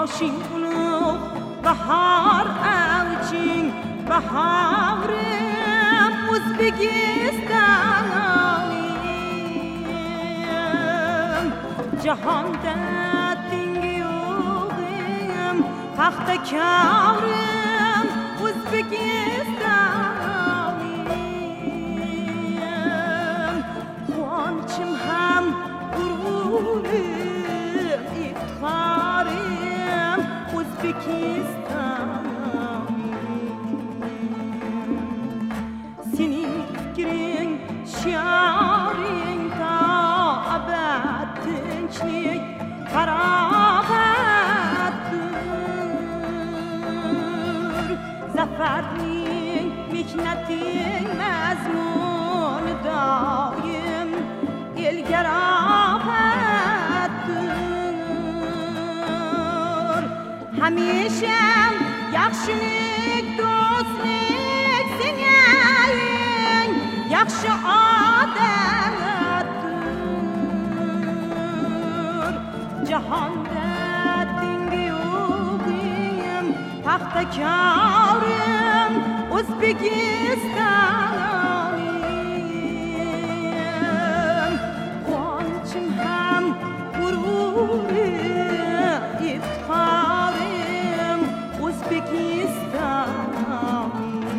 yoshing ulug' bahor avjing bahorim O'zbekistonim jahonda tengi yo'g'im paxtakorim O'zbekistonim quvonchim ham gururim iftiqorim O'zbekistonim sening fikring shioring to abad tinchlik farohatdir zafarning mehnating mazmuni doim elga rohatdir hamisha yaxshilik do'stlik senga yaxshi odatdir jahonda tengi yo'g'im paxtakorim O'zbekistonim quvonchim ham gururim iftiqorim O'zbekistonim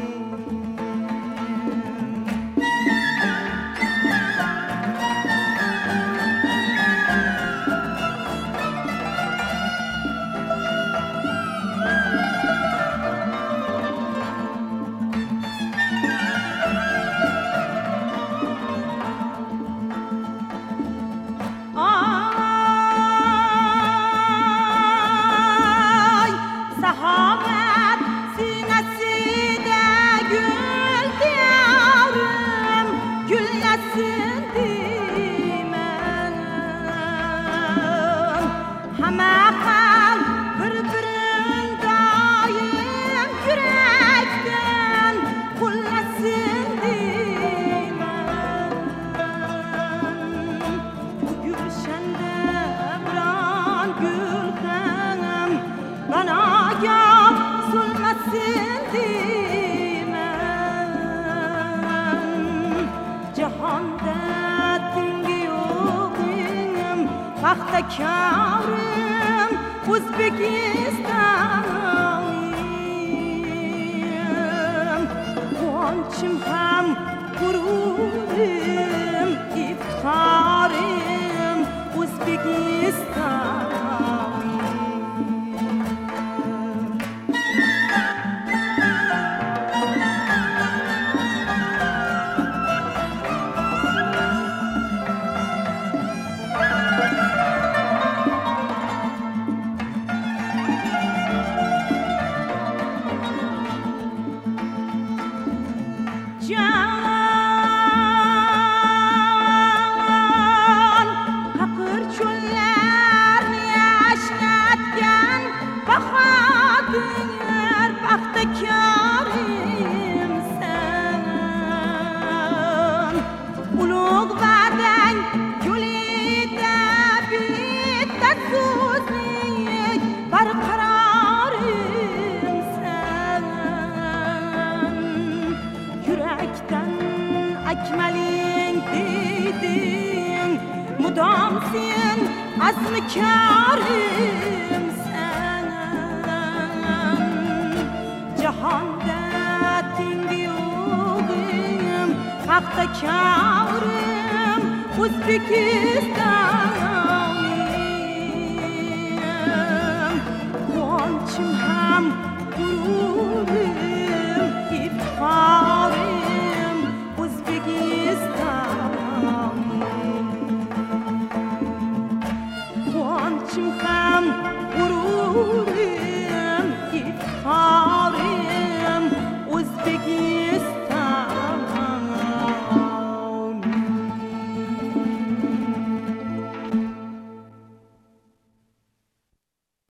sahabat sinasida gul diyorim gullasin deyman hamma ham bir-birin doim yurakdan qo'llasin deyman gulshanda biron gul ham banoga so'lmasin deyman jahonda tengi yo'g'im paxtakorim O'zbekistonim quvonchim ham gururim iftiqorim O'zbekistonim jon haqir cho'llarni yashnatgan bahodir paxtakorimsan ulug' va'dang yo'lida bitta so'zlik barqarorimsan yurakdan akmaling deyding mudom sen azmi korimsan jahonda tengi yo'g'im paxtakorim O'zbekistonim quvonchim ham gururim iftiqorim O'zbekistonim quvonchim ham gururim